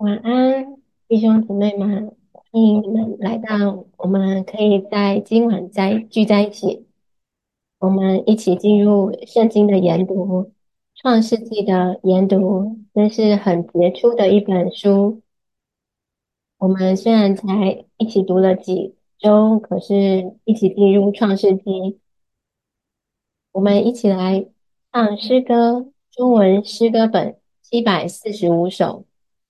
晚安，弟兄姊妹们，欢迎你们来到我们可以在今晚聚在一起，我们一起进入圣经的研读，创世纪的研读，这是很杰出的一本书。我们虽然才一起读了几周，可是一起进入创世纪，我们一起来唱诗歌，中文诗歌本745首。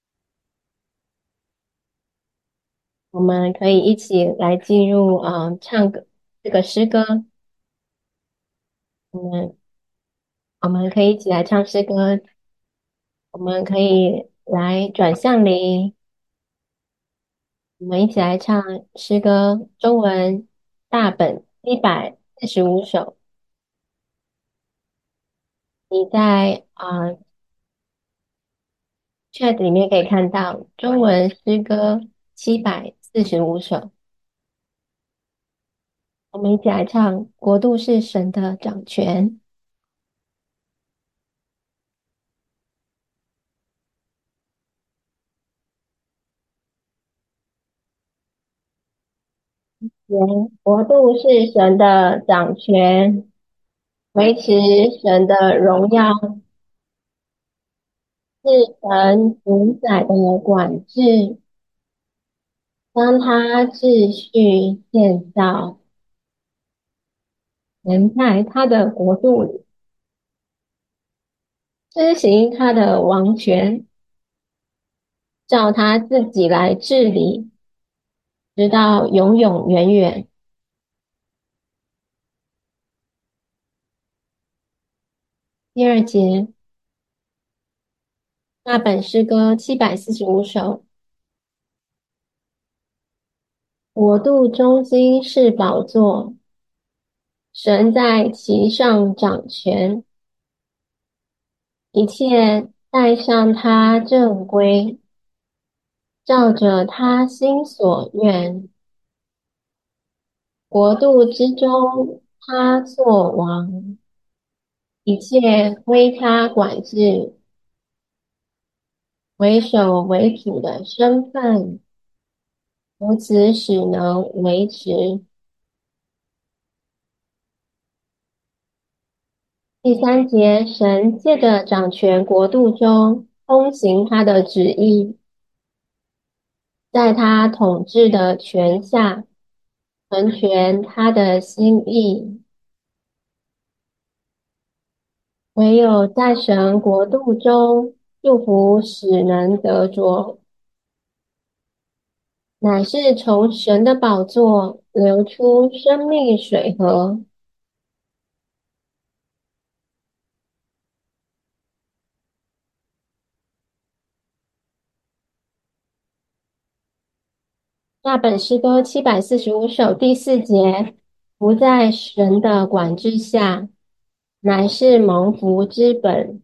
我们可以一起来进入唱歌这个诗歌。我们我们可以一起来唱诗歌，我们可以来转向灵，我们一起来唱诗歌中文大本745首。你在chat 里面可以看到中文诗歌745首。我们一起来唱国度是神的掌权。国度是神的掌权，维持神的荣耀，是神主宰的管制。当他秩序建造，能在他的国度里施行他的王权，照他自己来治理，直到永永远远。第二节，那本诗歌745首，国度中心是宝座，神在其上掌权，一切带上他正规，照着他心所愿，国度之中他作王，一切归他管制，为首为主的身份，如此使能维持。第三节，神借着掌权国度中通行他的旨意，在他统治的权下，成全他的心意。唯有在神国度中，祝福使能得着，乃是从神的宝座流出生命水河。那本诗歌745首第4节，不在神的管制下，乃是蒙福之本。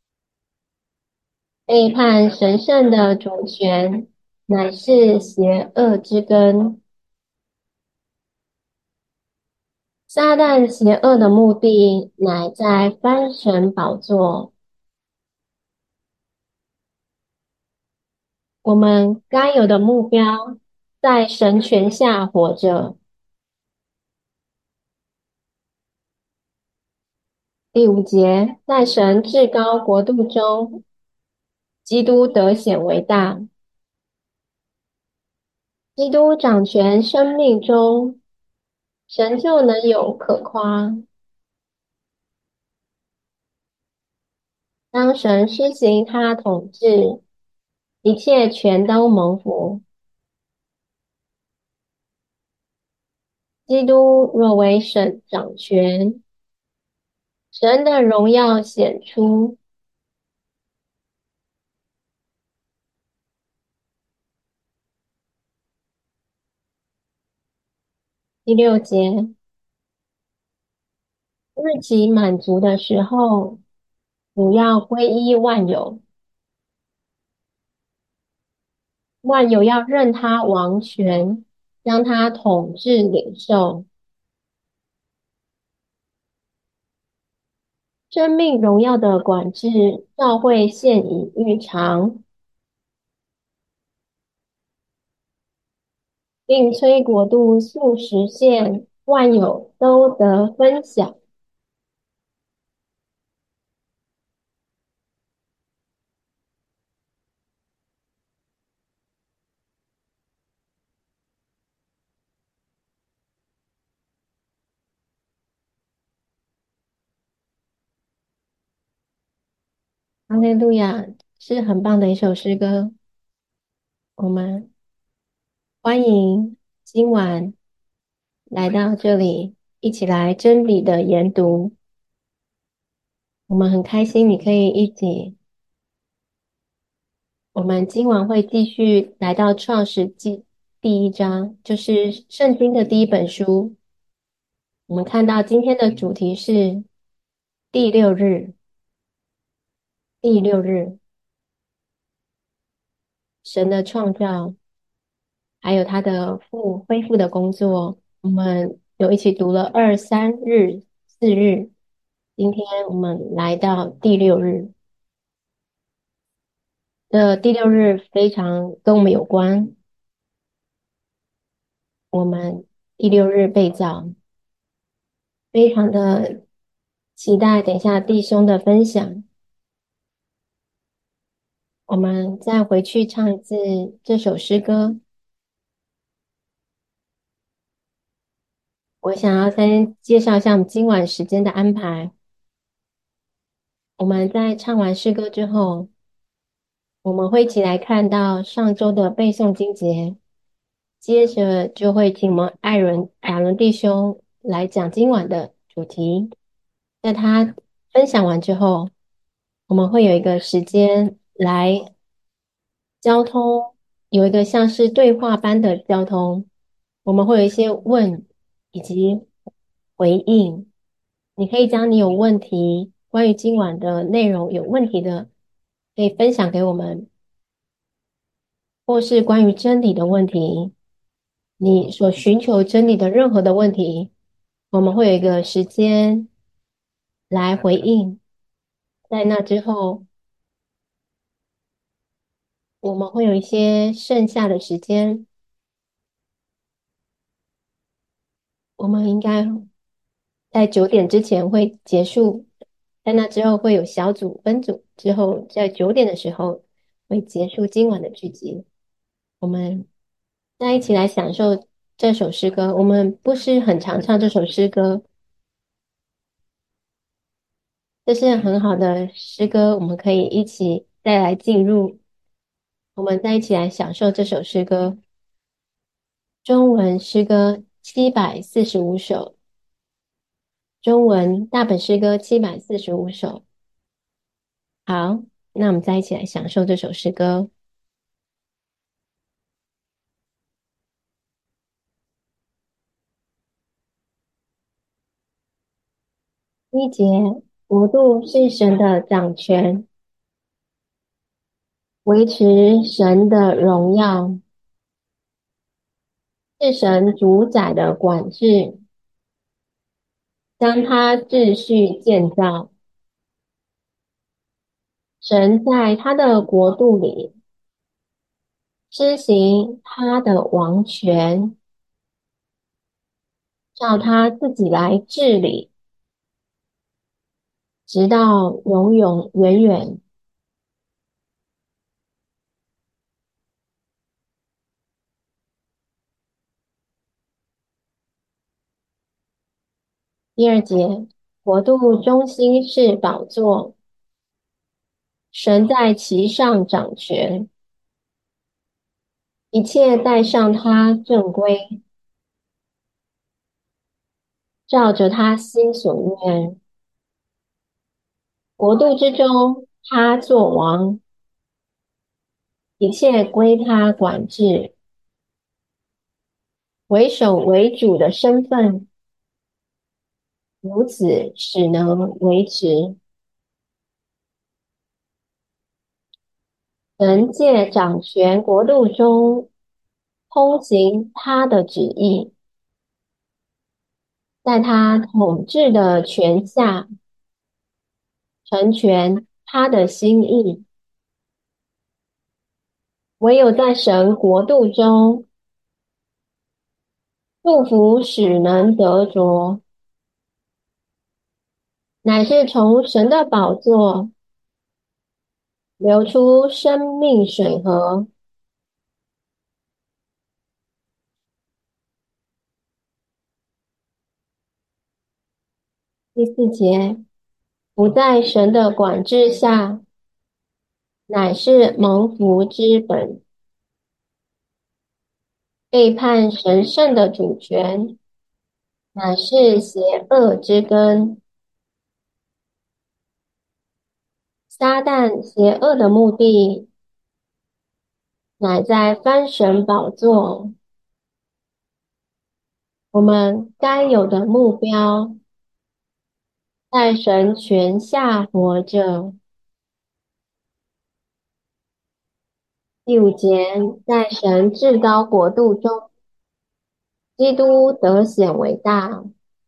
背叛神圣的主权，乃是邪恶之根。撒旦邪恶的目的，乃在翻神宝座。我们该有的目标，在神权下活着。第5节，在神至高国度中，基督得显为大。基督掌权生命中，神就能有可夸。当神施行他统治，一切全都蒙福。基督若为神掌权，神的荣耀显出。第6节，日期满足的时候，主要归依万有，万有要任他王权，将他统治领受。生命荣耀的管制，照会现已预尝。 并催国度速实现万有都得分享。哈利路亚是很棒的一首诗歌，我们欢迎今晚来到这里，一起来真理的研读。我们很开心你可以一起，我们今晚会继续来到创世纪第一章，就是圣经的第一本书。我们看到今天的主题是第六日，第六日，神的创造，还有他的恢复的工作。我们有一起读了二、三日、四日，今天我们来到第六日。第六日非常跟我们有关，我们第六日被造，非常的期待等一下弟兄的分享。我们再回去唱一次这首诗歌。我想要先介绍一下我们今晚时间的安排。我们在唱完诗歌之后，我们会一起来看到上周的背诵经节，接着就会请我们亚伦弟兄来讲今晚的主题。在他分享完之后，我们会有一个时间来交通，有一个像是对话般的交通，我们会有一些问以及回应。你可以将你有问题，关于今晚的内容有问题的，可以分享给我们，或是关于真理的问题，你所寻求真理的任何的问题，我们会有一个时间来回应。在那之后，我们会有一些剩下的时间，我们应该在9点之前会结束，在那之后会有小组分组，之后在9点的时候会结束今晚的聚集。我们再一起来享受这首诗歌。我们不是很常唱这首诗歌，这是很好的诗歌，我们可以一起再来进入，我们再一起来享受这首诗歌。中文诗歌745首，中文大本诗歌745首。好，那我们再一起来享受这首诗歌。第一节，国度是神的掌权，维持神的荣耀，是神主宰的管制，将他秩序建造。神在他的国度里施行他的王权，照他自己来治理，直到永永远远。第二节，国度中心是宝座，神在其上掌权，一切带上他正规，照着他心所愿。国度之中，他作王，一切归他管制。为首为主的身份，如此使能维持。神借掌权国度中，通行他的旨意，在他统治的权下，成全他的心意。唯有在神国度中， 祝福使能得着，乃是从神的宝座流出生命水河。第四节，不在神的管制下，乃是蒙福之本；背叛神圣的主权，乃是邪恶之根。撒旦邪恶的目的，乃在翻神宝座。我们该有的目标，在神权下活着。第五节，在神至高国度中，基督得显为大。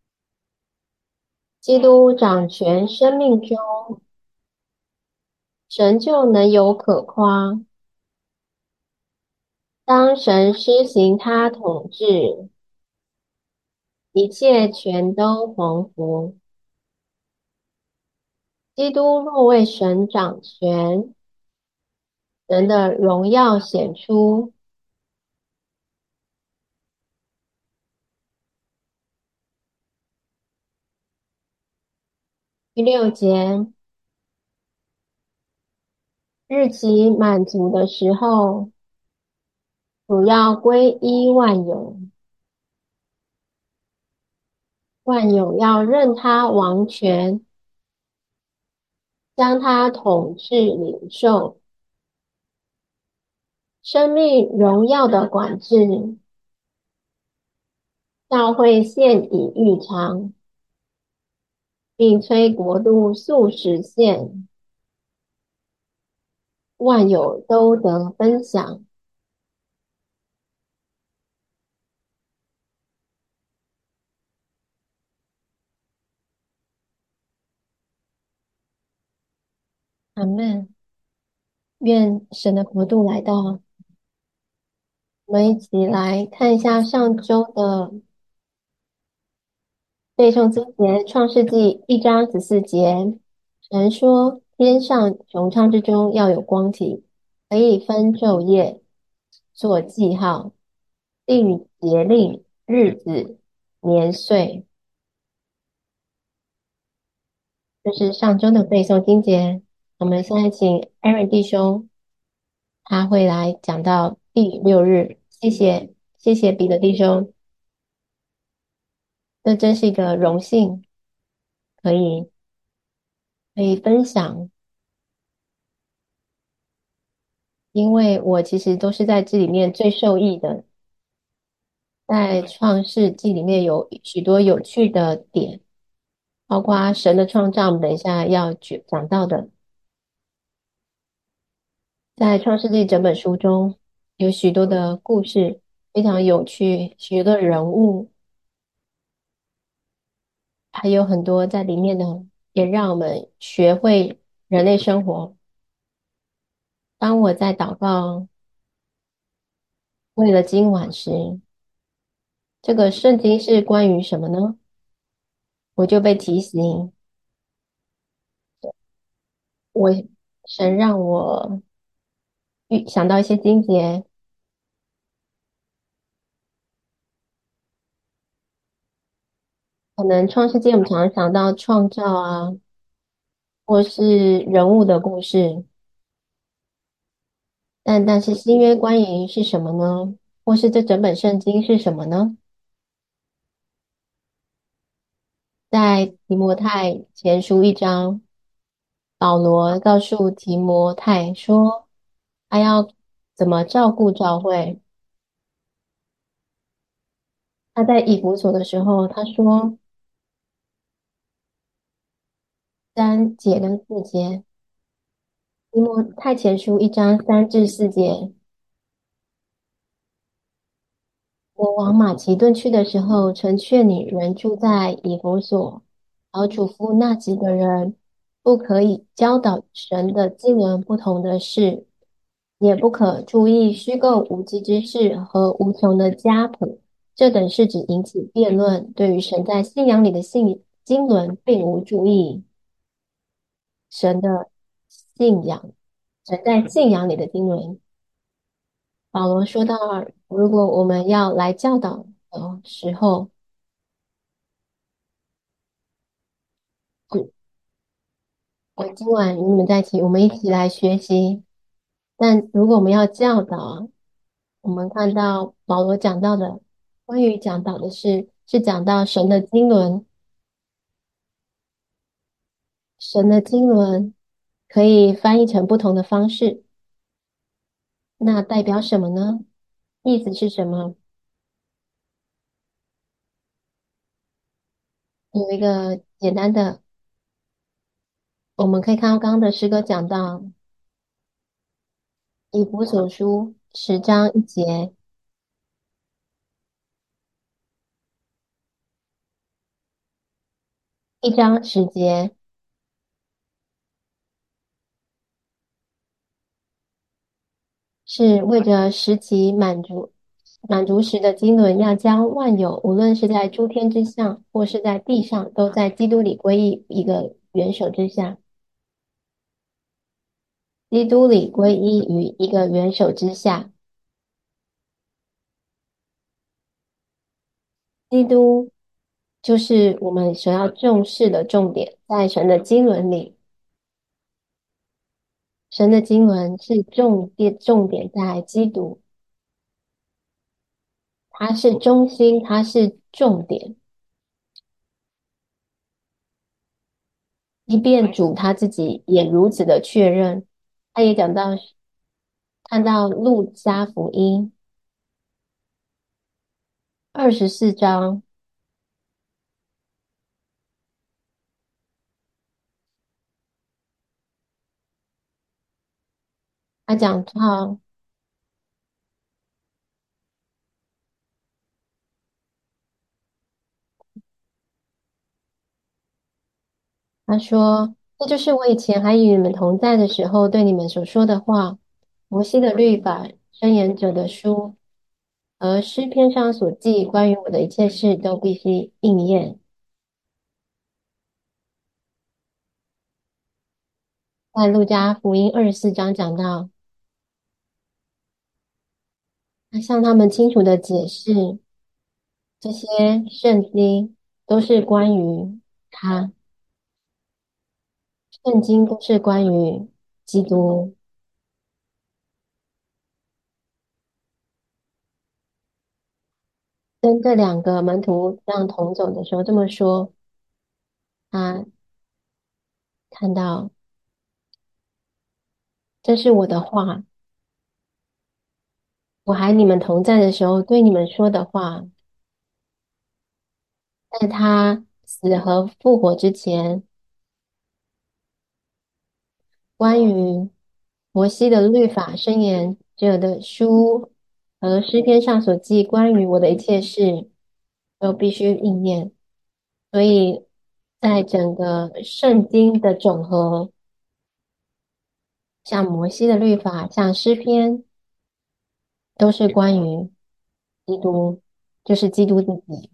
基督掌权生命中，神就能有可夸。当神施行他统治，一切全都蒙福。基督若为神掌权，神的荣耀显出。第六节，日期满足的时候，主要归依万有，万有要任他王权，将他统治领受，生命荣耀的管制，教会现已预尝，并催国度速实现，万有都得分享。阿们。愿神的国度来到。我们一起来看一下上周的背诵经节，创世纪1章14节。神说：天上穹苍之中要有光体，可以分昼夜，做记号，定节令、日子、年岁。这是上周的背诵经节。我们现在请 Aaron 弟兄，他会来讲到第6日。谢谢，谢谢彼得弟兄，这真是一个荣幸，可以分享，因为我其实都是在这里面最受益的。在创世纪里面有许多有趣的点，包括神的创造，我们等一下要讲到的。在创世纪整本书中，有许多的故事，非常有趣，许多的人物，还有很多在里面的，也让我们学会人类生活。当我在祷告为了今晚时，这个圣经是关于什么呢？我就被提醒，我神让我想到一些经节，可能创世纪我们常常想到创造啊，或是人物的故事，但是新约关于是什么呢？或是这整本圣经是什么呢？在提摩太前书1章，保罗告诉提摩太说，他要怎么照顾教会。他在以弗所的时候，他说3节跟4节，提摩太前书1章3至4节。我往马其顿去的时候，曾劝你人住在以弗所，好嘱咐那几个人，不可以教导神的经纶不同的事，也不可注意虚构无稽之事和无穷的家谱， 这等是指引起辩论，对于神在信仰里的经纶并无注意。神的信仰，神在信仰里的经纶。保罗说到，如果我们要来教导的时候，我今晚与你们在一起，我们一起来学习。但如果我们要教导，我们看到保罗讲到的，关于讲导的是讲到神的经纶，神的经纶可以翻译成不同的方式，那代表什么呢？意思是什么？有一个简单的，我们可以看到刚刚的诗歌讲到以弗所书10章1节，1章10节是为着使其满足时的经纶，要将万有，无论是在诸天之上，或是在地上，都在基督里归依一个元首之下。基督里归依于一个元首之下。基督就是我们所要重视的重点，在神的经纶里，神的经纶是重点在基督，它是中心，它是重点。即便主他自己也如此的确认，他也讲到，看到路加福音24章，他讲到，他说，这就是我以前还与你们同在的时候对你们所说的话，摩西的律法、箴言者的书和诗篇上所记关于我的一切事都必须应验。在路加福音24章讲到，他向他们清楚的解释，这些圣经都是关于他，圣经都是关于基督。跟这两个门徒这样同走的时候，这么说，他看到这是我的话，我还你们同在的时候对你们说的话，在他死和复活之前，关于摩西的律法、箴言者的书和诗篇上所记关于我的一切事，都必须应验。所以，在整个圣经的总和，像摩西的律法，像诗篇，都是关于基督，就是基督自己。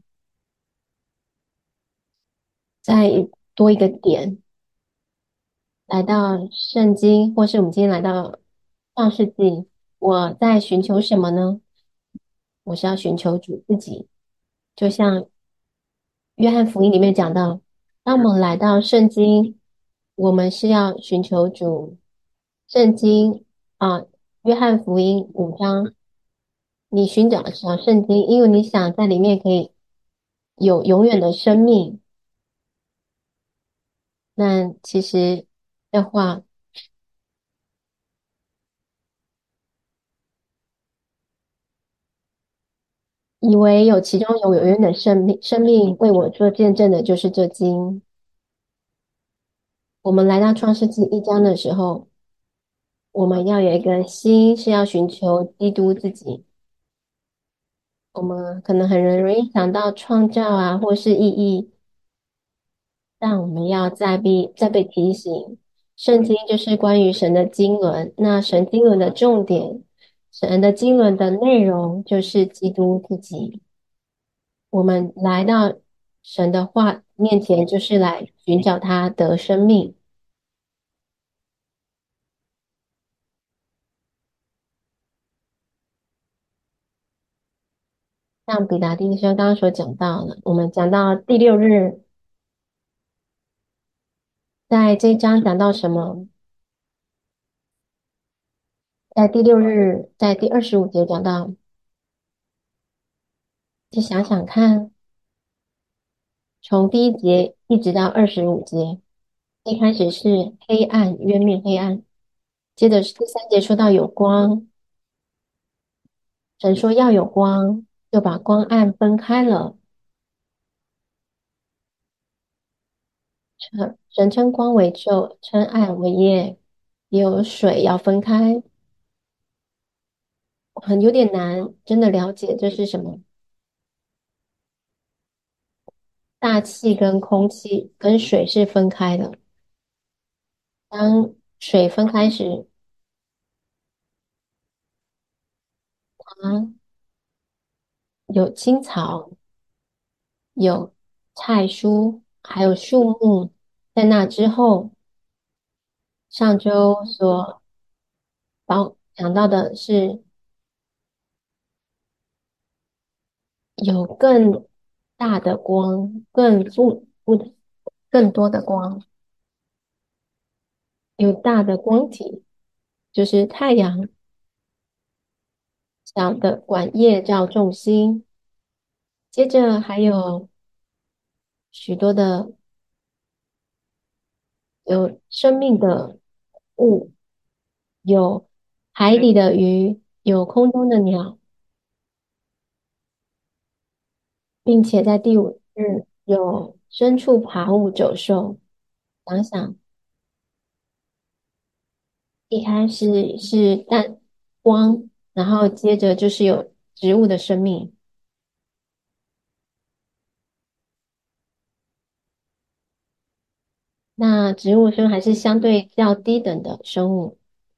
再多一个点，来到圣经，或是我们今天来到创世纪，我在寻求什么呢？我是要寻求主自己，就像约翰福音里面讲到，当我们来到圣经，我们是要寻求主。圣经啊，约翰福音5章，你寻找圣经，因为你想在里面可以有永远的生命。那其实的话，以为其中有永远的生命为我做见证的，就是这经。我们来到创世纪1章的时候，我们要有一个心是要寻求基督自己。我们可能很容易想到创造啊，或是意义，但我们要再被提醒，圣经就是关于神的经纶。那神经纶的重点，神的经纶的内容就是基督自己。 我们来到神的话面前，就是来寻找他的生命。像比达弟兄刚刚所讲到的，我们讲到第六日，在这一章讲到什么？在第六日，在第25节讲到，就想想看，从第1节一直到25节，一开始是黑暗，渊面黑暗，接着是第3节说到有光，神说要有光，就把光暗分开了。神称光为昼，称暗为夜，也有水要分开，很有点难，真的了解这是什么。大气跟空气跟水是分开的，当水分开时，它有青草，有菜蔬，还有树木。在那之后，上周所讲到的是有更大的光，更多的光，有大的光体，就是太阳，小的管叶叫众星，接着还有许多的有生命的物，有海底的鱼，有空中的鸟，并且在第5日有牲畜、爬物、走兽。想想一开始是光，然后接着就是有植物的生命。那植物生还是相对较低等的生物，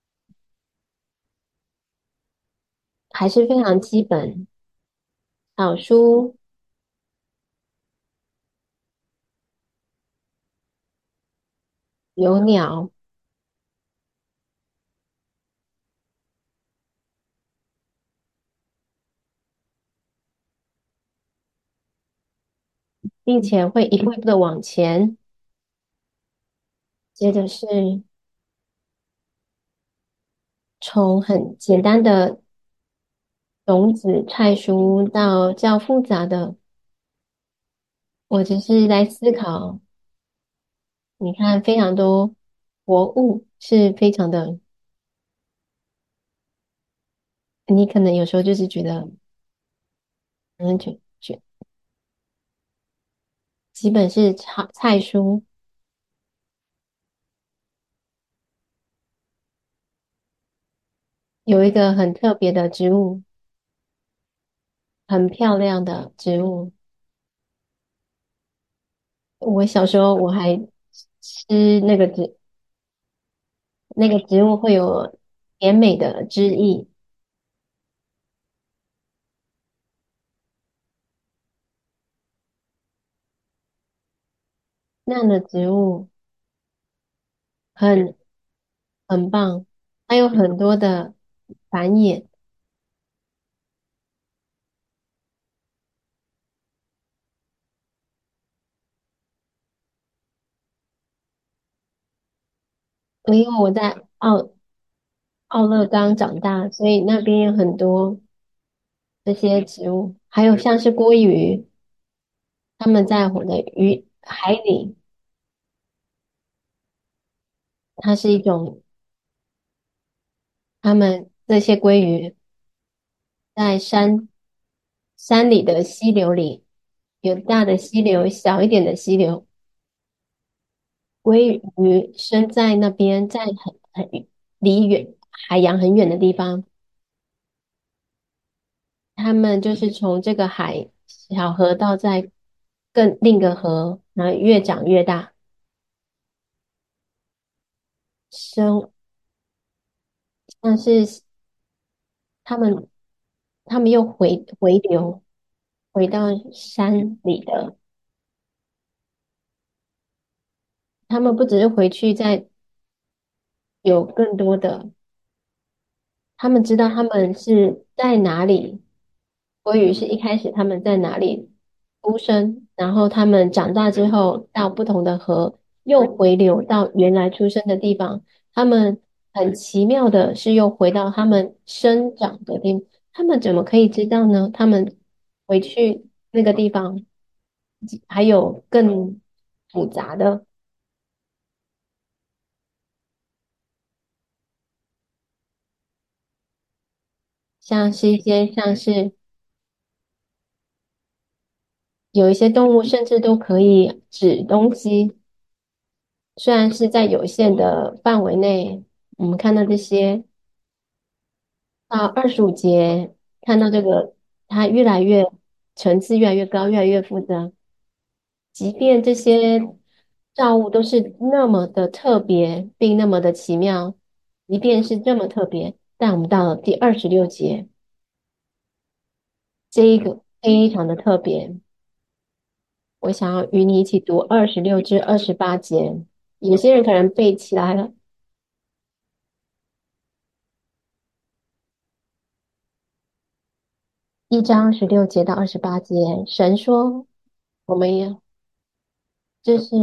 还是非常基本。草书有鸟，并且会一步一步的往前。接着是从很简单的种子菜蔬到较复杂的，我只是在思考。你看，非常多活物是非常的，你可能有时候就是觉得，就基本是菜蔬，有一个很特别的植物，很漂亮的植物。我小时候我还吃那个植物会有甜美的汁液，那样的植物很很棒，它有很多的繁衍，因为我在奥勒冈长大，所以那边有很多这些植物，还有像是鲑鱼，它们在我的海里，它是一种，它们这些鲑鱼在山里的溪流里，有大的溪流，小一点的溪流，鲑鱼生在那边，在很离海洋很远的地方，它们就是从这个小河道在另一个河，然后越长越大，生，但是它们它们又回流， 回到山里的，他们不只是回去，在有更多的，他们知道他们是在哪里。国语是一开始他们在哪里出生，然后他们长大之后到不同的河，又回流到原来出生的地方。他们很奇妙的是又回到他们生长的地方。他们怎么可以知道呢？他们回去那个地方，还有更复杂的，像是有一些动物甚至都可以指东西，虽然是在有限的范围内，我们看到这些到25节，看到这个它越来越层次越来越高，越来越复杂。即便这些造物都是那么的特别，并那么的奇妙，即便是这么特别，但我们到了第26节，这一个非常的特别。我想要与你一起读26至28节，有些人可能背起来了。1章16节到28节，神说：“我们也这是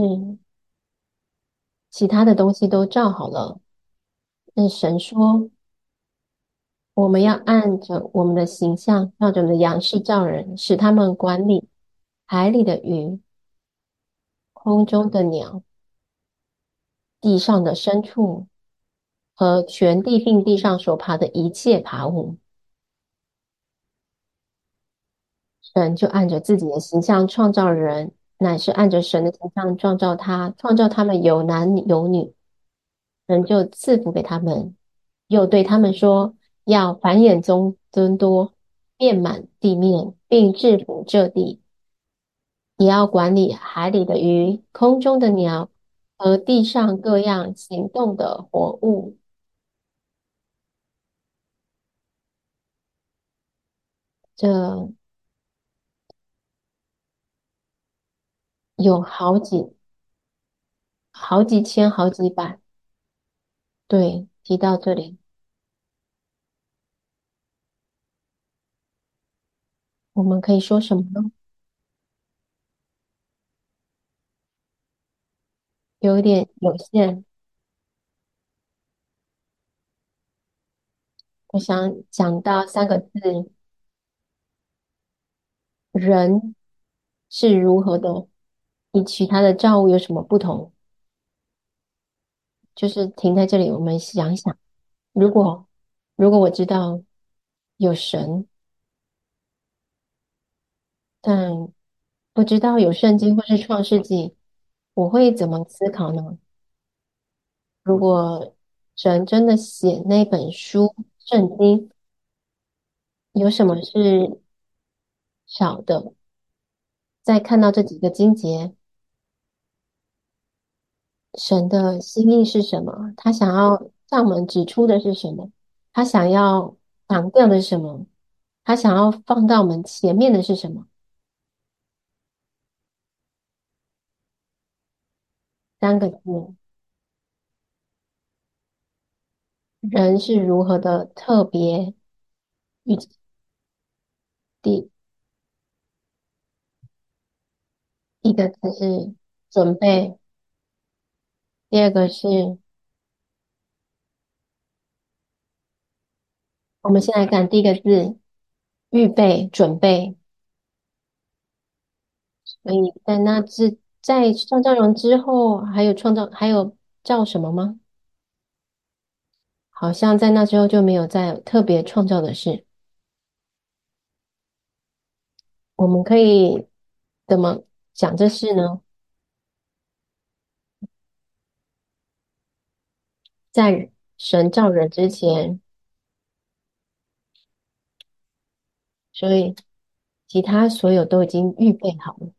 其他的东西都造好了。”那神说：“我们要按着我们的形象，照着我们的样式造人，使他们管理海里的鱼、空中的鸟、地上的牲畜和全地并地上所爬的一切爬物。”神就按着自己的形象创造人，乃是按着神的形象创造他，创造他们有男有女。神就赐福给他们，又对他们说：要繁衍中增多，遍满地面，并治服这地，也要管理海里的鱼、空中的鸟和地上各样行动的活物。这有好几千、好几百。对，提到这里，我们可以说什么呢？有一点有限。我想讲到3个字：人是如何的，与其他的造物有什么不同？就是停在这里，我们想想，如果我知道有神，但不知道有圣经或是创世纪，我会怎么思考呢？如果神真的写那本书圣经，有什么是少的？再看到这几个经节，神的心意是什么？他想要向我们指出的是什么？他想要强调的是什么？他想要放到我们前面的是什么？3个字：人是如何的特别。与第一个字是准备，第二个是我们先来看第一个字预备、准备。所以在在创造人之后，还有造什么吗？好像在那之后就没有再特别创造的事。我们可以怎么讲这事呢？在神造人之前，所以其他所有都已经预备好了。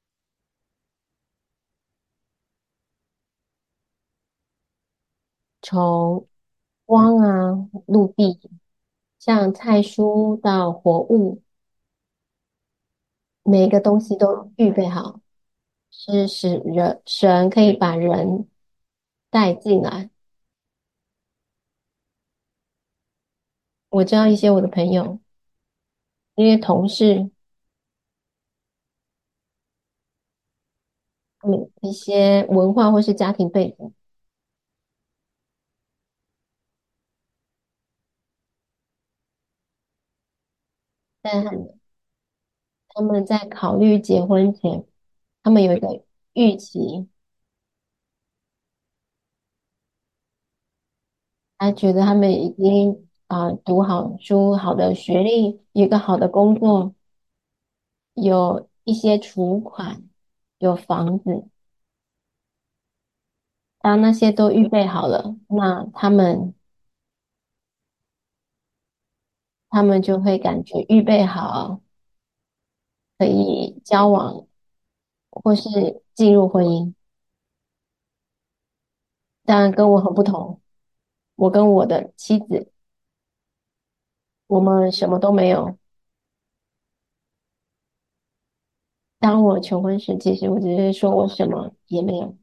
从光啊、陆地，像菜蔬到活物， 每个东西都预备好，是使神可以把人带进来。我知道一些我的朋友，因为同事，他们一些文化或是家庭背景，但他们在考虑结婚前，他们有一个预期，他觉得他们已经读好书，好的学历，有一个好的工作，有一些储款，有房子。当那些都预备好了，那他们就会感觉预备好可以交往或是进入婚姻。当然跟我很不同，我跟我的妻子，我们什么都没有。当我求婚时，其实我只是说我什么也没有，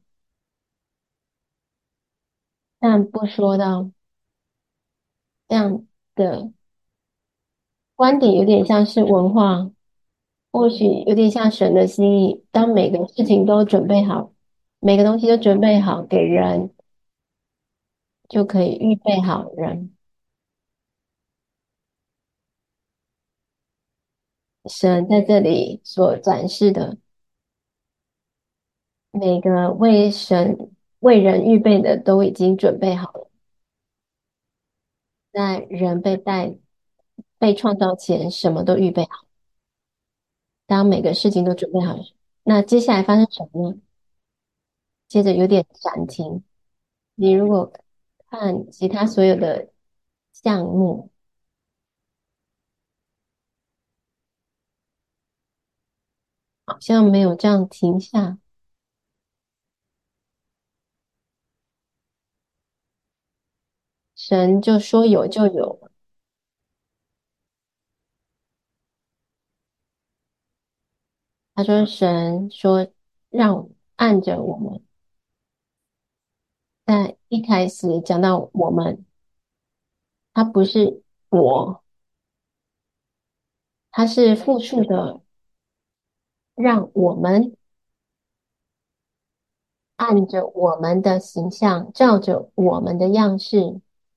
但不说到这样的观点，有点像是文化，或许有点像神的心意。当每个事情都准备好，每个东西都准备好给人，就可以预备好人。神在这里所展示的每个为人预备的都已经准备好了，在人被创造前，什么都预备好。当每个事情都准备好，那接下来发生什么呢？接着有点暂停。你如果看其他所有的项目，好像没有这样停下，神就说有就有。他说神说让按着我们，在一开始讲到我们，他不是我，他是复数的，让我们按着我们的形象，照着我们的样式。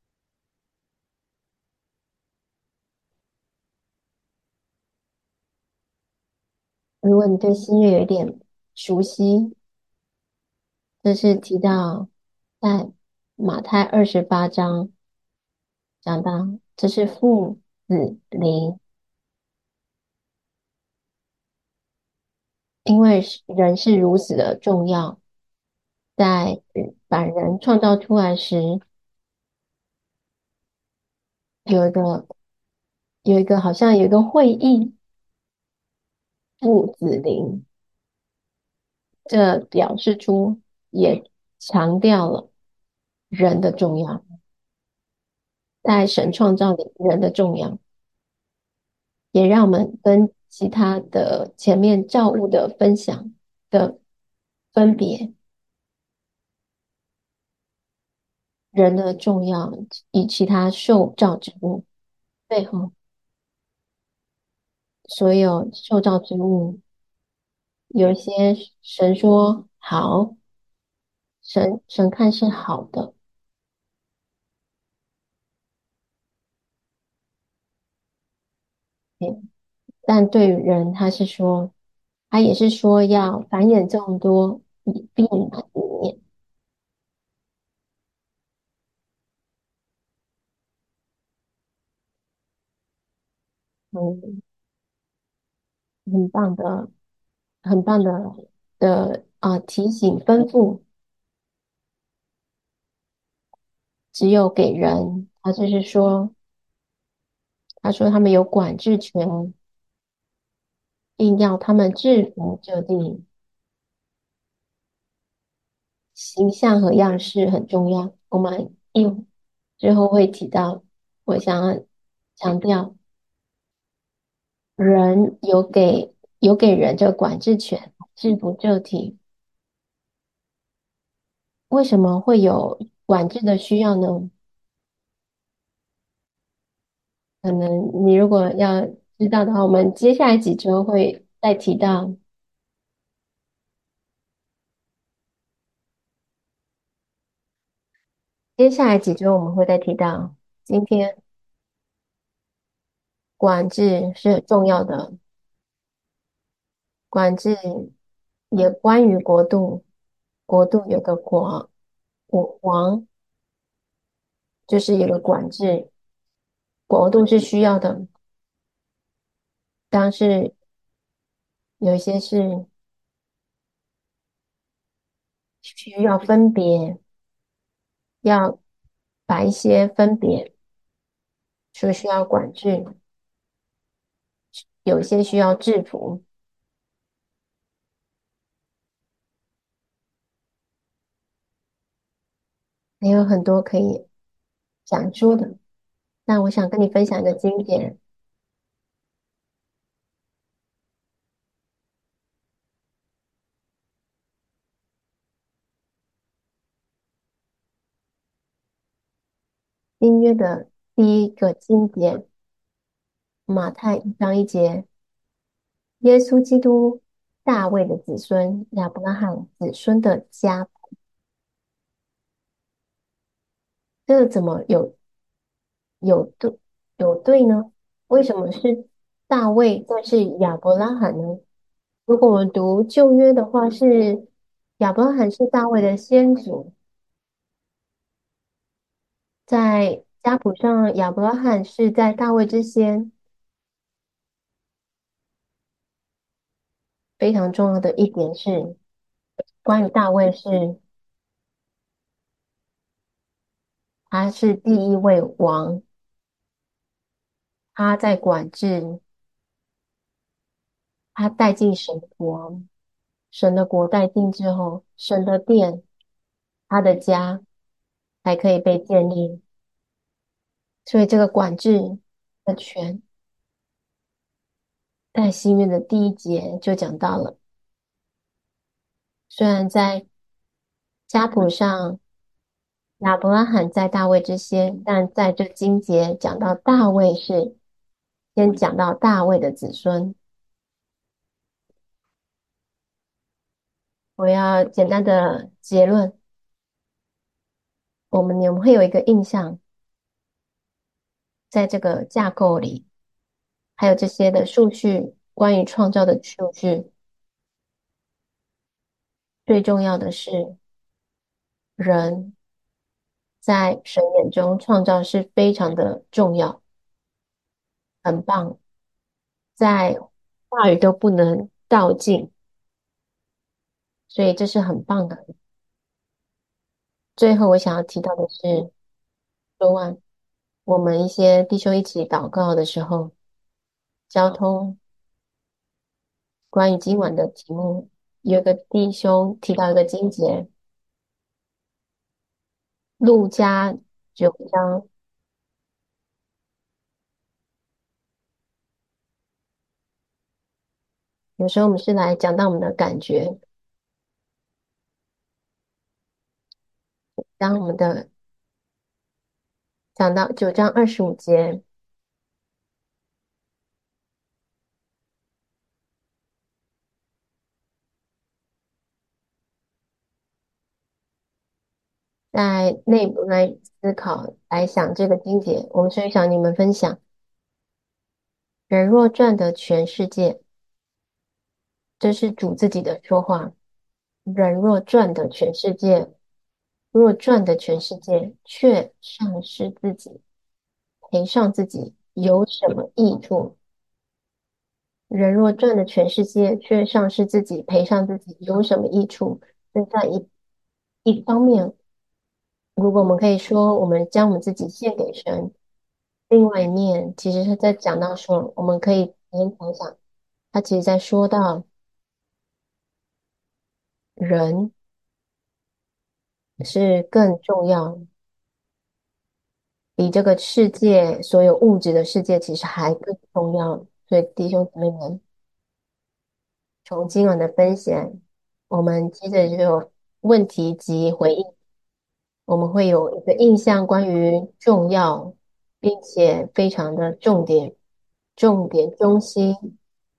如果你对新约有一点熟悉，这是提到在马太28章讲到，这是父子灵，因为人是如此的重要，在把人创造出来时，有一个好像有一个会议，父子灵，这表示出也强调了人的重要，在神创造里人的重要。也让我们跟其他的前面造物的分享的分别，人的重要与其他受造之物背后，所有受造之物有一些神说好，神看是好的，嗯但对于人他是说，他也是说要繁衍众多，以遍满地面。嗯，很棒的，很棒的提醒吩咐。只有给人，他就是说，他说他们有管制权，并要他们制服就地，形象和样式很重要。我们之后会提到，我想要强调，人有给人这个管制权，制服这体，为什么会有管制的需要呢？可能你如果要知道的话，我们接下来几周会再提到。接下来几周我们会再提到。今天管制是很重要的，管制也关于国度。国度有个国王，就是有个管制，国度是需要的。但是有一些是需要分别，要把一些分别，说需要管制，有一些需要制服，还有很多可以讲说的。那我想跟你分享一个经典，新约的第一个经典，马太1章1节，耶稣基督大卫的子孙，亚伯拉罕子孙的家，这个怎么有对呢？为什么是大卫，但是亚伯拉罕呢？如果我们读旧约的话，是亚伯拉罕是大卫的先祖，在家谱上，亚伯拉罕是在大卫之先。非常重要的一点是，关于大卫是，他是第一位王，他在管制，他带进神国，神的国带进之后，神的殿，他的家才可以被建立。所以这个管制的权，在新约的第1节就讲到了。虽然在家谱上，亚伯拉罕在大卫之先，但在这经节讲到大卫是先讲到大卫的子孙。我要简单的结论，我们会有一个印象，在这个架构里，还有这些的数据，关于创造的数据，最重要的是人在神眼中创造是非常的重要，很棒，在话语都不能道尽，所以这是很棒的。最后我想要提到的是，昨晚我们一些弟兄一起祷告的时候，交通关于今晚的题目，有一个弟兄提到一个经节，路加9章。有时候我们是来讲到我们的感觉，当我们的讲到9章25节，在内部来思考，来想这个经节，我们所以想你们分享，人若赚得全世界，这是主自己的说话。人若赚得全世界，若赚得全世界，却丧失自己，赔上自己，有什么益处？人若赚了全世界，却丧失自己，赔上自己，有什么益处？所以在一方面，如果我们可以说，我们将我们自己献给神；另外一面，其实是在讲到说，我们可以先想想，他其实在说到人是更重要，比这个世界所有物质的世界其实还更重要。所以弟兄姊妹们， 从今晚的分享，我们接着就有问题及回应，我们会有一个印象关于重要，并且非常的重点中心，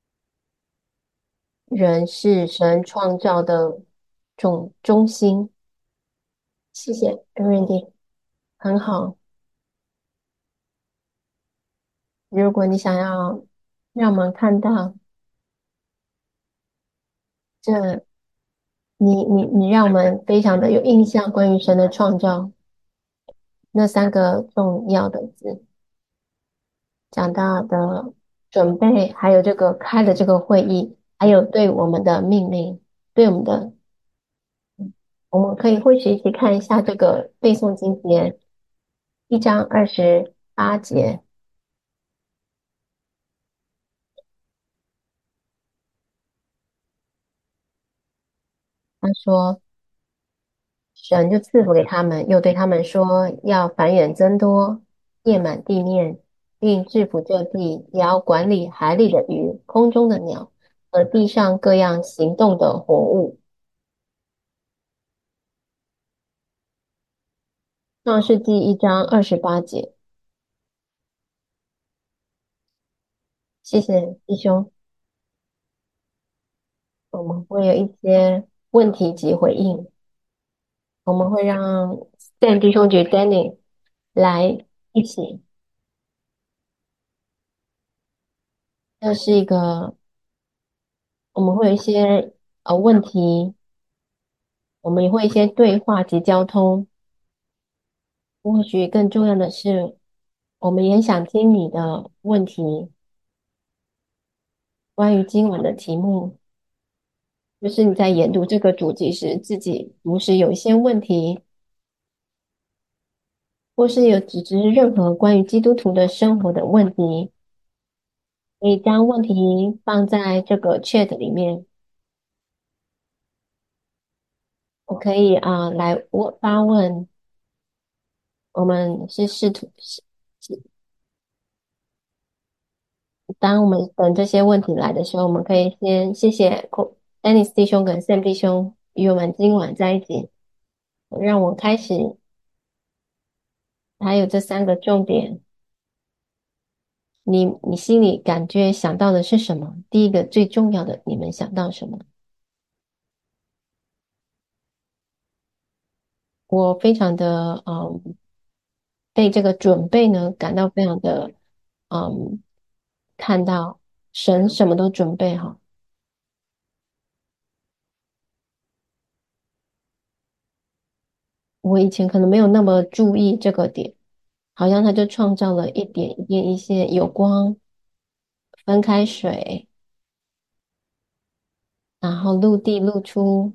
人是神创造的中心。谢谢 Randy，很好。如果你想要让我们看到这，你让我们非常的有印象，关于神的创造那三个重要的字，讲到的准备，还有这个开的这个会议，还有对我们的命令，对我们的，我们可以或许一起看一下这个背诵经节，1章28节，他说。神就赐福给他们，又对他们说：要繁衍增多，遍满地面，并治服这地，也要管理海里的鱼、空中的鸟和地上各样行动的活物。创世纪1章28节。谢谢弟兄，我们会有一些问题及回应，我们会让 Stan 弟兄及 Danny 来一起。这是一个，我们会有一些问题，我们也会一些对话及交通。或许更重要的是，我们也想听你的问题，关于今晚的题目，就是你在研读这个主题时，自己同时有一些问题，或是有只是任何关于基督徒的生活的问题，可以将问题放在这个 chat 里面，我可以来发问，我们是试图当我们等这些问题来的时候，我们可以先谢谢 Dennis 弟兄跟 Sam 弟兄与我们今晚在一起，让我开始。还有这三个重点，你心里感觉想到的是什么？第一个最重要的，你们想到什么？我非常的被这个准备呢感到非常的嗯，看到神什么都准备好。我以前可能没有那么注意这个点，好像他就创造了一点一点一些有光，分开水，然后陆地露出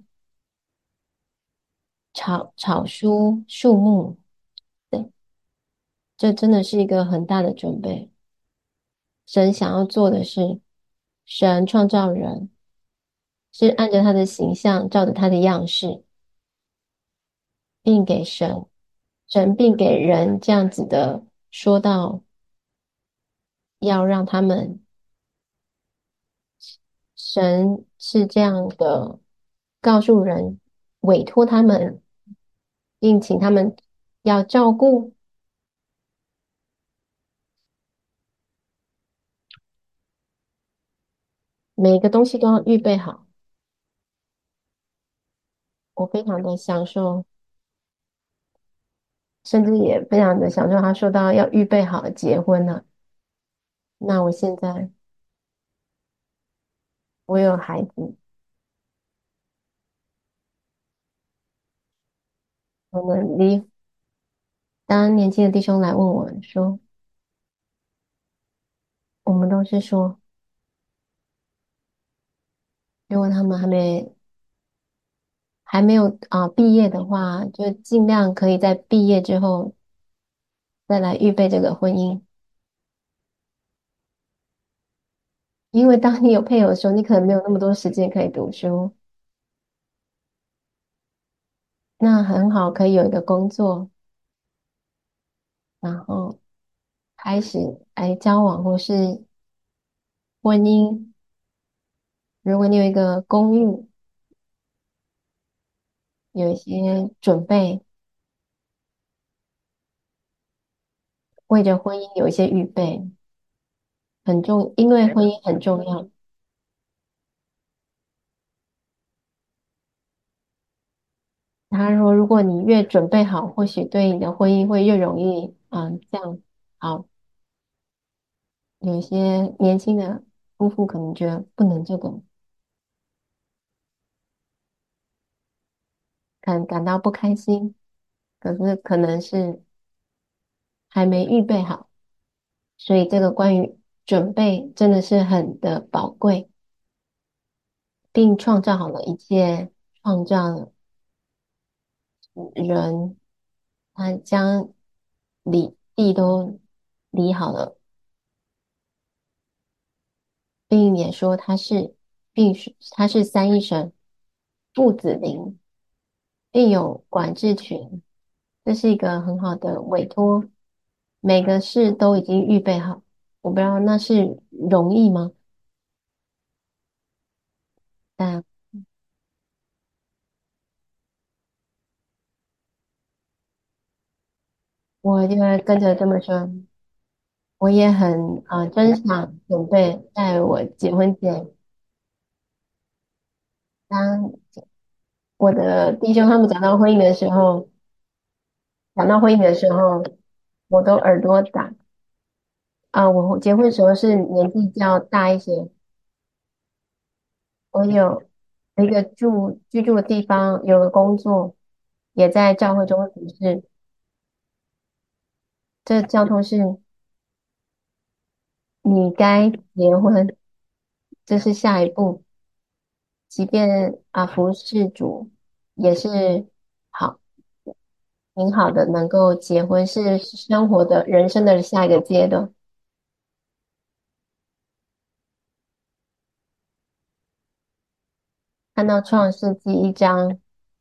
草书树木，对，这真的是一个很大的准备。神想要做的是，神创造人是按照他的形象，照着他的样式，并给神并给人这样子的说到，要让他们，神是这样的告诉人，委托他们，并请他们要照顾每一个东西都要预备好。我非常的享受，甚至也非常的享受他说到要预备好结婚了。那我现在我有孩子，我们当年轻的弟兄来问我说，我们都是说，如果他们还没有毕业的话，就尽量可以在毕业之后再来预备这个婚姻，因为当你有配偶的时候，你可能没有那么多时间可以读书，那很好，可以有一个工作，然后开始来交往或是婚姻， 如果你有一个公寓，有一些准备，为着婚姻有一些预备，很重，因为婚姻很重要。他说，如果你越准备好，或许对你的婚姻会越容易，这样好。有一些年轻的夫妇可能觉得不能这个，感到不开心，可是可能是还没预备好，所以这个关于准备真的是很的宝贵，并创造好了一切，创造人，他将地都理好了，并也说他是三一神，父子灵，并有管制权，这是一个很好的委托，每个事都已经预备好。我不知道那是容易吗？但我就会跟着这么说。我也很真想准备在我结婚前，当我的弟兄他们讲到婚姻的时候，我都耳朵打我结婚的时候是年纪较大一些，我有一个居住的地方，有个工作，也在教会中服侍。这交通是你该结婚，这是下一步。即便服侍主也是好，挺好的，能够结婚是生活的人生的下一个阶段。看到创世纪一章，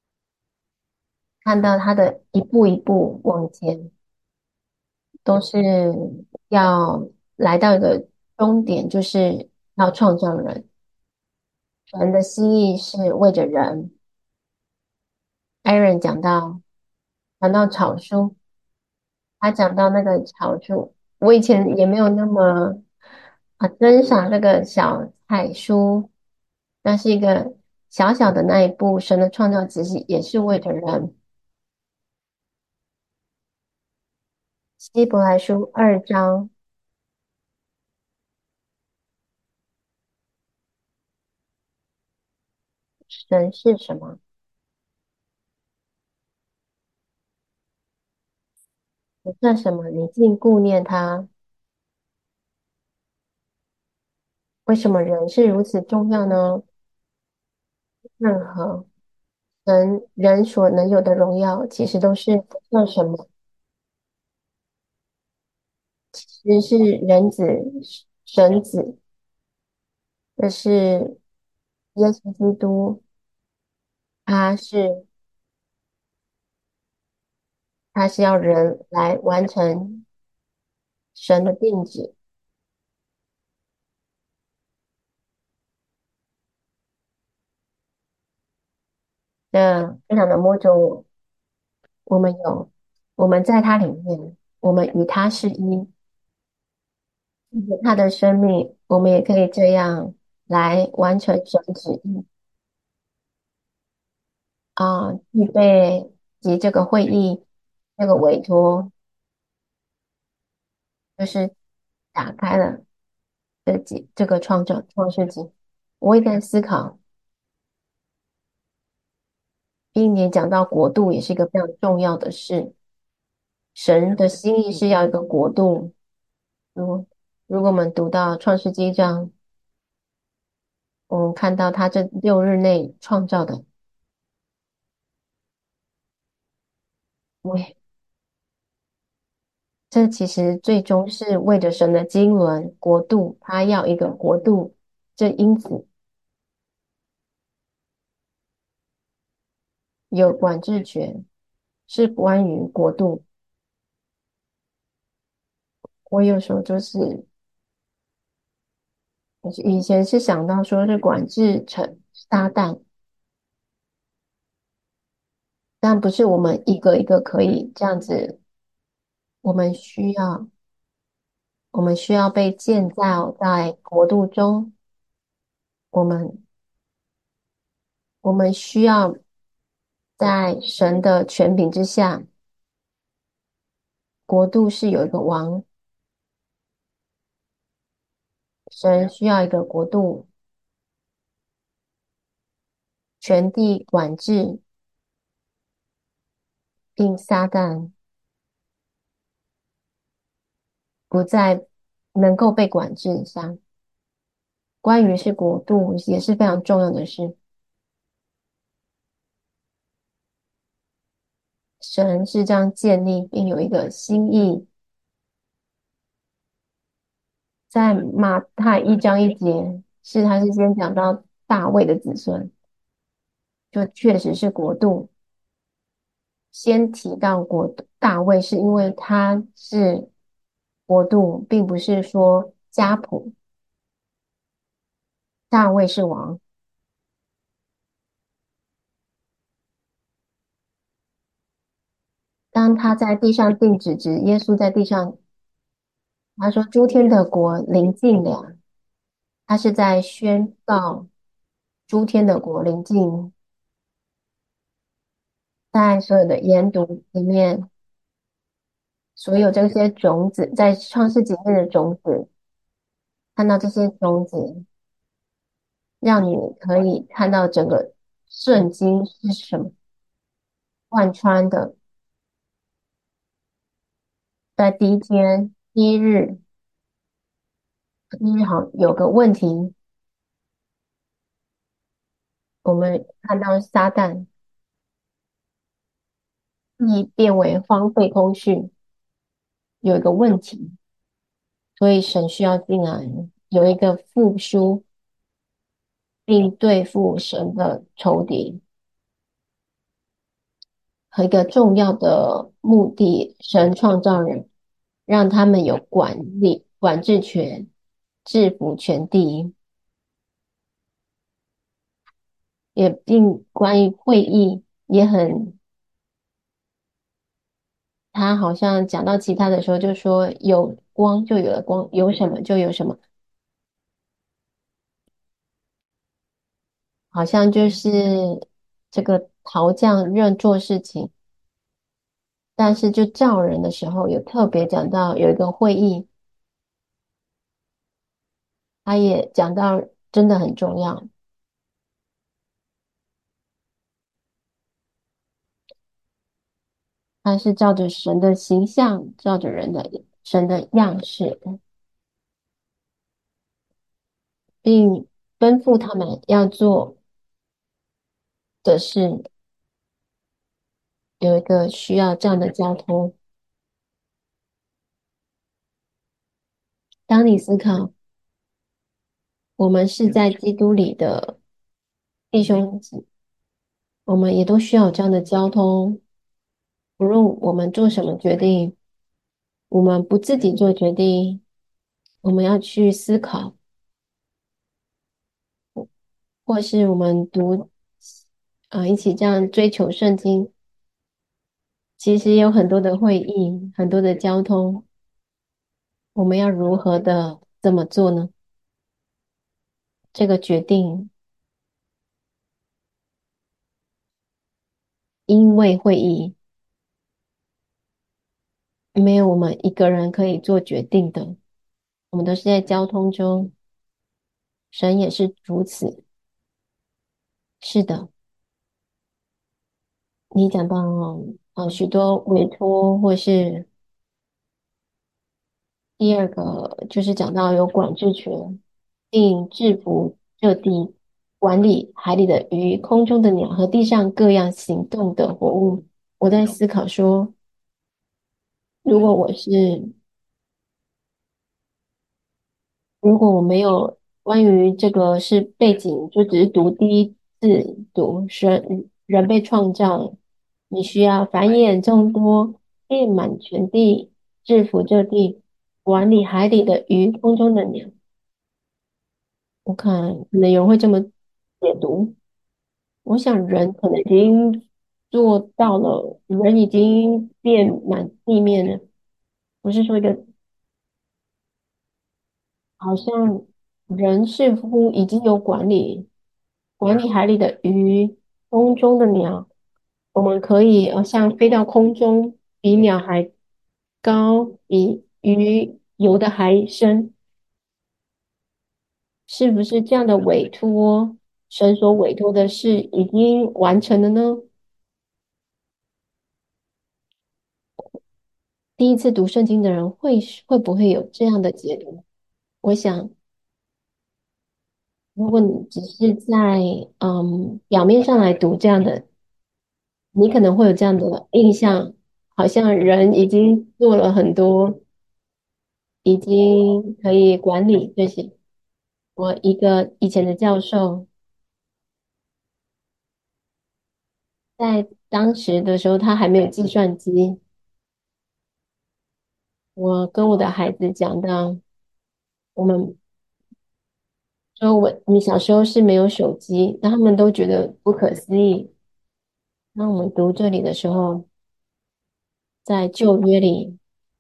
看到他的一步一步往前，都是要来到一个终点，就是要创造人。人的心意是为着人。Aaron 讲到草书，他讲到那个草书，我以前也没有那么珍赏这个小菜书，那是一个小小的那一步，神的创造其实也是为着人。希伯来书2章，神是什么？不算什么，你尽顾念他。为什么人是如此重要呢？任何人所能有的荣耀，其实都是不算什么，其实是人子、神子，这是耶稣基督，他是他是要人来完成神的定旨，这非常的摸着我。我们有我们在他里面，我们与他是一，借着他的生命，我们也可以这样来完成神旨意预备及这个会议这个委托，就是打开了这个创世纪。我也在思考，并且讲到国度也是一个非常重要的事。神的心意是要一个国度。如如果我们读到创世纪一章，我们看到他这6日内创造的，喂，这其实最终是为着神的经纶国度，他要一个国度，这因此有管制权，是关于国度。我有时候就是我是以前是想到说是管制成撒旦，但不是我们一个一个可以这样子，我们需要我们需要被建造在国度中，我们我们需要在神的权柄之下，国度是有一个王，神需要一个国度，全地管制，并撒旦不再能够被管制下。关于是国度也是非常重要的事，神是这样建立并有一个心意，在马太1章1节是他是先讲到大卫的子孙，就确实是国度。先提到大卫，是因为他是国度，并不是说家谱。大卫是王，当他在地上定旨，指耶稣在地上，他说诸天的国临近了，他是在宣告诸天的国临近，在所有的研读里面，所有这些种子，在创世纪里面的种子，看到这些种子，让你可以看到整个圣经是什么贯穿的。在第一日好有个问题，我们看到撒旦一变为荒废空虚，有一个问题，所以神需要进来，有一个复苏，并对付神的仇敌。和一个重要的目的，神创造人，让他们有管制权，制服全地，也并关于会议也很，他好像讲到其他的时候就说有光就有了光，有什么就有什么，好像就是这个陶匠认做事情，但是就造人的时候有特别讲到有一个会议，他也讲到真的很重要。他是照着神的形象，照着神的样式，并吩咐他们要做的事，有一个需要这样的交通。当你思考我们是在基督里的弟兄姊，我们也都需要这样的交通。无论我们做什么决定，我们不自己做决定，我们要去思考，或是我们读一起这样追求圣经。其实有很多的会议，很多的交通，我们要如何的这么做呢？这个决定，因为会议没有我们一个人可以做决定的，我们都是在交通中，神也是如此。是的，你讲到许多委托或是第二个就是讲到有管制权，并制服这地，管理海里的鱼、空中的鸟和地上各样行动的活物。我在思考说，如果我是，如果我没有关于这个是背景，就只是读第一次读人被创造，你需要繁衍众多，遍满全地，制服这地，管理海里的鱼、空中的鸟。 我看可能有人会这么解读。我想人可能已经做到了，人已经遍满地面了。不是说一个好像人似乎已经有管理海里的鱼，空中的鸟，我们可以像飞到空中，比鸟还高，比鱼游的还深，是不是这样的委托，神所委托的事已经完成了呢？第一次读圣经的人会不会有这样的解读？我想，如果你只是在表面上来读这样的，你可能会有这样的印象，好像人已经做了很多，已经可以管理这些。我一个以前的教授，在当时的时候，他还没有计算机。我跟我的孩子讲到，我们说你小时候是没有手机，那他们都觉得不可思议。那我们读这里的时候，在旧约里，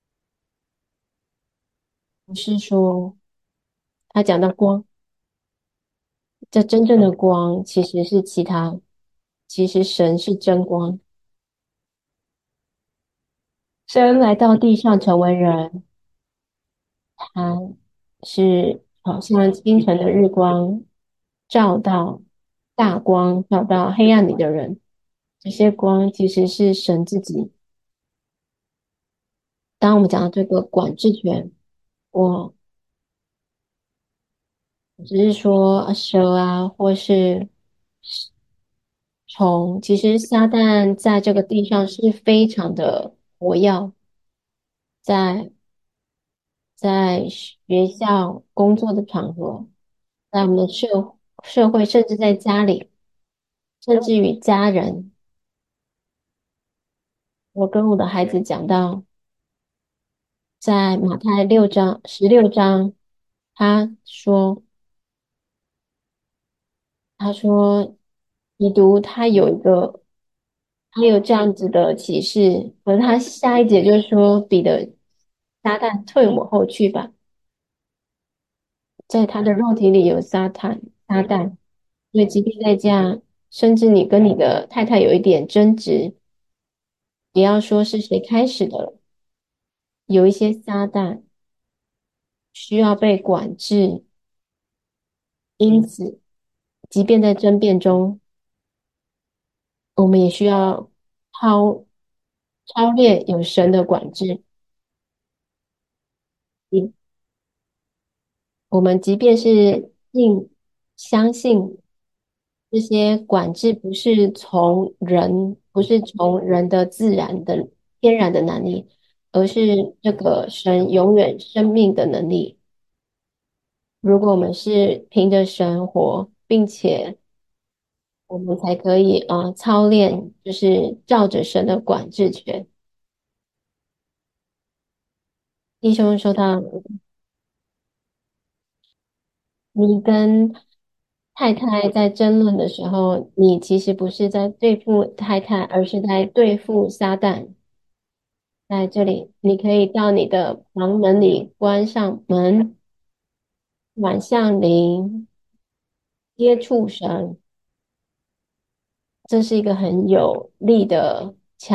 不是说他讲到光，这真正的光其实是其他，其实神是真光，神来到地上成为人，他是好像清晨的日光，照到大光，照到黑暗里的人。这些光其实是神自己。当我们讲到这个管制权，我只是说蛇啊，或是虫，其实撒旦在这个地上是非常的活跃，在在学校工作的场合，在我们的社会，甚至在家里，甚至于家人。我跟我的孩子讲到，在马太16章，他说，他说，已读他有一个，他有这样子的启示，可是他下一节就是说，彼得撒旦退我后去吧，在他的肉体里有撒旦，所以即便在家，甚至你跟你的太太有一点争执，不要说是谁开始的了，有一些撒旦需要被管制，因此，即便在争辩中，我们也需要操操练有神的管制。嗯我们即便是相信这些管制不是从人的自然的天然的能力，而是这个神永远生命的能力。如果我们是凭着神活，并且我们才可以操练，就是照着神的管制权。弟兄说到，你跟太太在争论的时候，你其实不是在对付太太，而是在对付撒旦。在这里，你可以到你的房门里关上门，转向灵，接触神，这是一个很有力的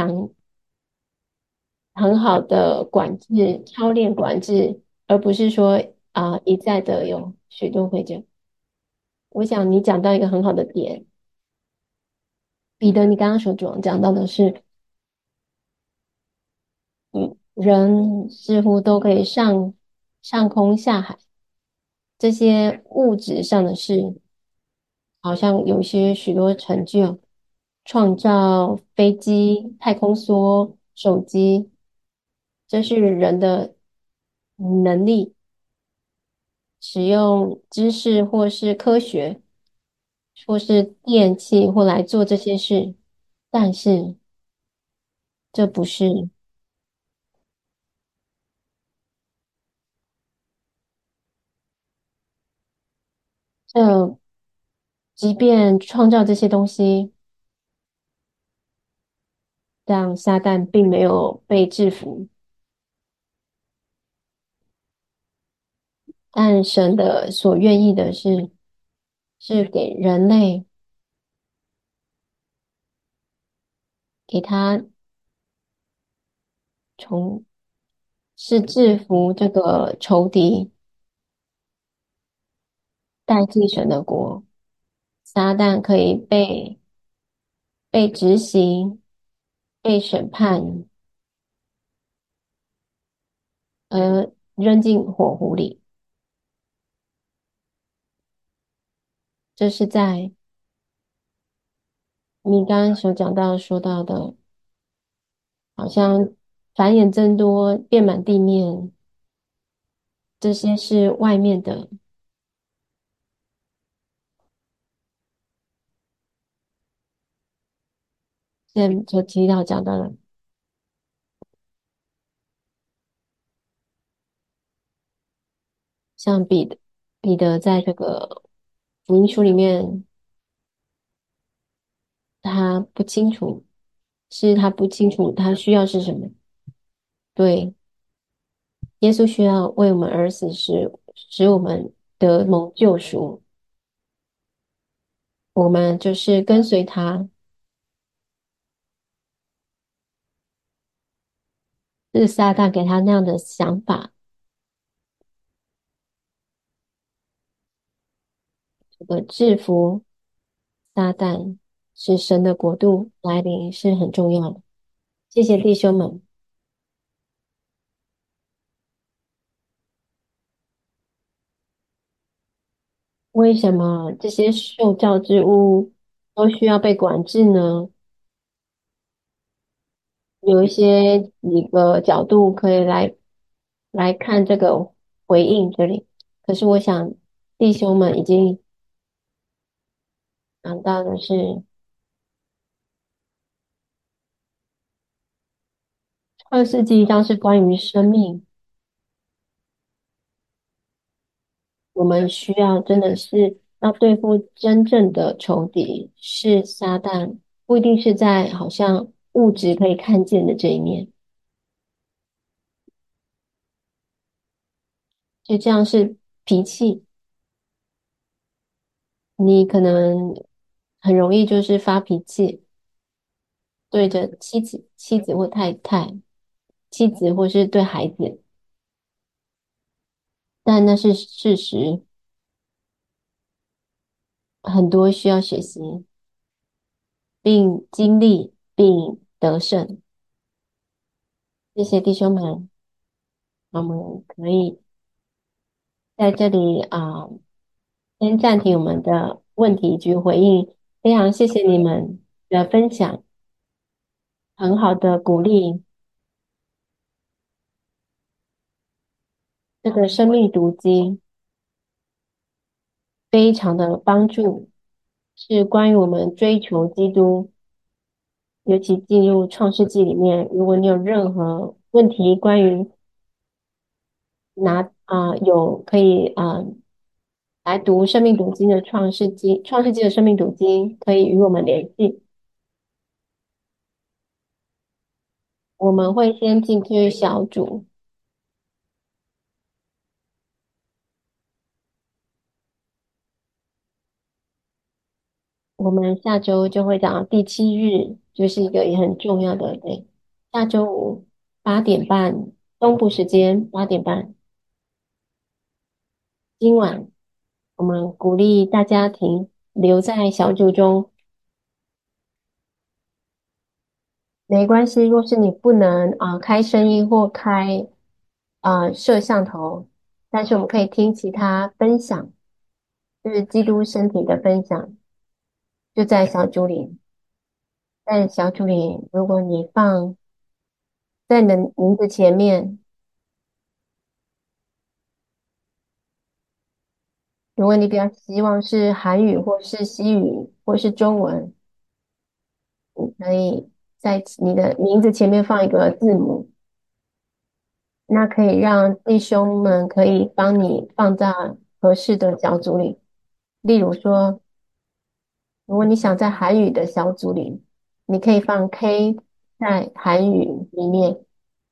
很好的管制，操练管制，而不是说一再的有许多会这我想你讲到一个很好的点，彼得，你刚刚所讲到的是，人似乎都可以上空下海，这些物质上的事，好像有许多成就，创造飞机、太空梭、手机，这是人的能力，使用知识或是科学，或是电器或来做这些事，但是这不是。 呃，即便创造这些东西，让撒旦并没有被制服，但神的所愿意的是给人类，给他从是制服这个仇敌，带进神的国。撒旦可以被执行、被审判，而扔进火湖里。这是在你刚刚所讲到说到的，好像繁衍增多、遍满地面，这些是外面的，现在所提到讲到的，像彼得在这个福音书里面，他不清楚，是他不清楚他需要是什么。对，耶稣需要为我们而死，使我们得蒙救赎。我们就是跟随他，是撒旦给他那样的想法，这个制服撒旦，使神的国度来临是很重要的。谢谢弟兄们。为什么这些受教之物都需要被管制呢？有一些几个角度可以来看这个回应这里。可是我想弟兄们已经讲到的是，21世纪是关于生命，我们需要真的是要对付真正的仇敌，是撒旦，不一定是在好像物质可以看见的这一面，就这样是脾气，你可能很容易就是发脾气，对着妻子或太太，妻子或是对孩子，但那是事实，很多需要学习，并经历并得胜。谢谢弟兄们，我们可以在这里先暂停我们的问题及回应。非常谢谢你们的分享，很好的鼓励。这个生命读经非常的帮助，是关于我们追求基督，尤其进入创世纪里面，如果你有任何问题关于有可以来读生命读经的创世纪的生命读经，可以与我们联系。我们会先进去小组，我们下周就会讲到第7日，就是一个也很重要的，对，下周五8点半东部时间8点半，今晚我们鼓励大家留在小组中，没关系。若是你不能开声音或开摄像头，但是我们可以听其他分享，就是基督身体的分享，就在小组里。在小组里，如果你放在你的名字前面，如果你比较希望是韩语或是西语或是中文，你可以在你的名字前面放一个字母，那可以让弟兄们可以帮你放在合适的小组里。 例如说，如果你想在韩语的小组里，你可以放 K 在韩语里面，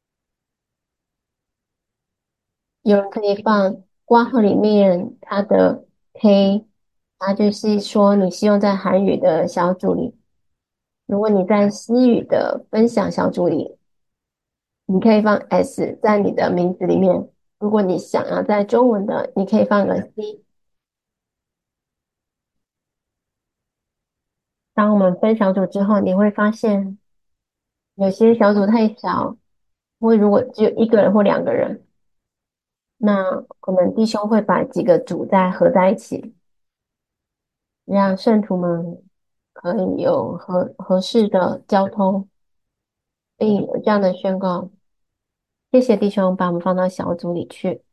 有人可以放括号里面它的 K，它就是说你希望在韩语的小组里。如果你在西语的分享小组里，你可以放 S 在你的名字里面。如果你想要在中文的，你可以放个 C。当我们分小组之后，你会发现有些小组太小，或如果只有一个人或两个人，那我们弟兄会把几个组再合在一起，让圣徒们可以有合适的交通，并有这样的宣告。谢谢弟兄把我们放到小组里去。